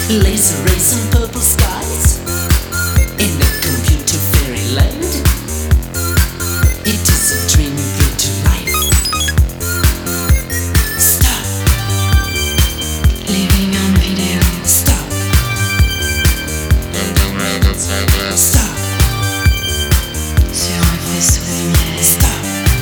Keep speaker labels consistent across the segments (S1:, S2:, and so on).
S1: Laser rays and purple skies in a computer fairyland. It is a dream you bring to life. Stop
S2: living on video.
S1: Stop Stop
S2: Sur un faisceau de lumière.
S1: Stop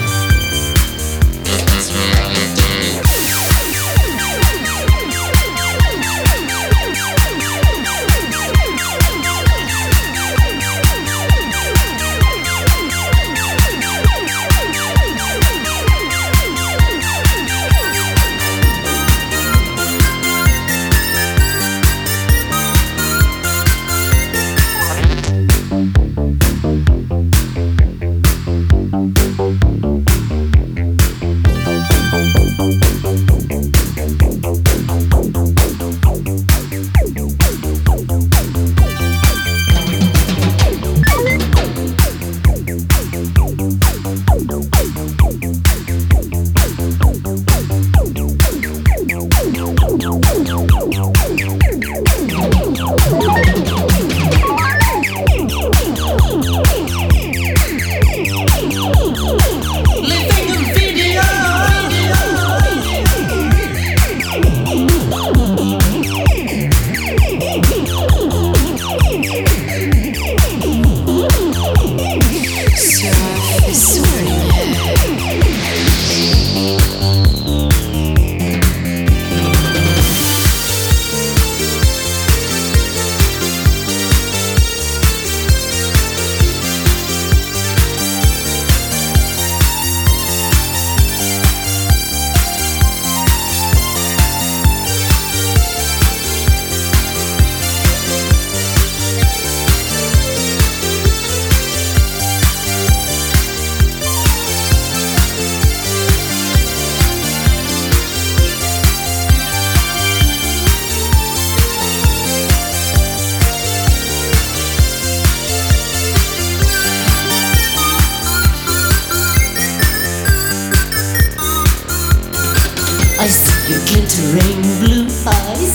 S1: I see your glittering blue eyes.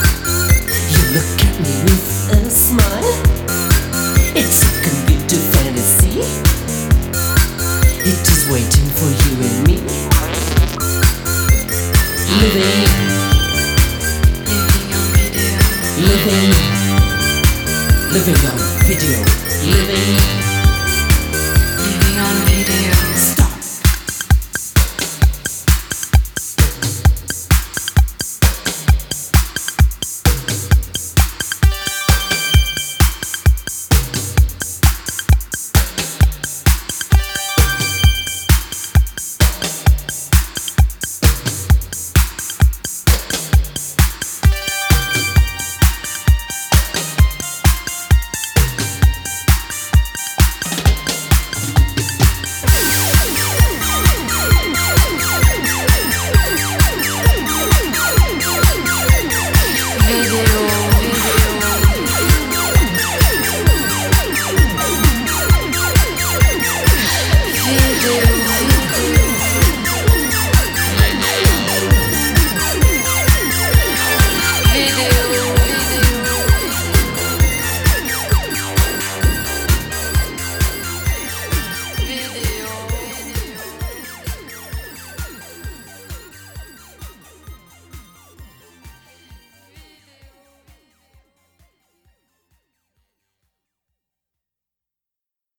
S1: You look at me with a smile. It's a computer fantasy. It is waiting for you and me. Living
S2: On video.
S1: Living on video. Living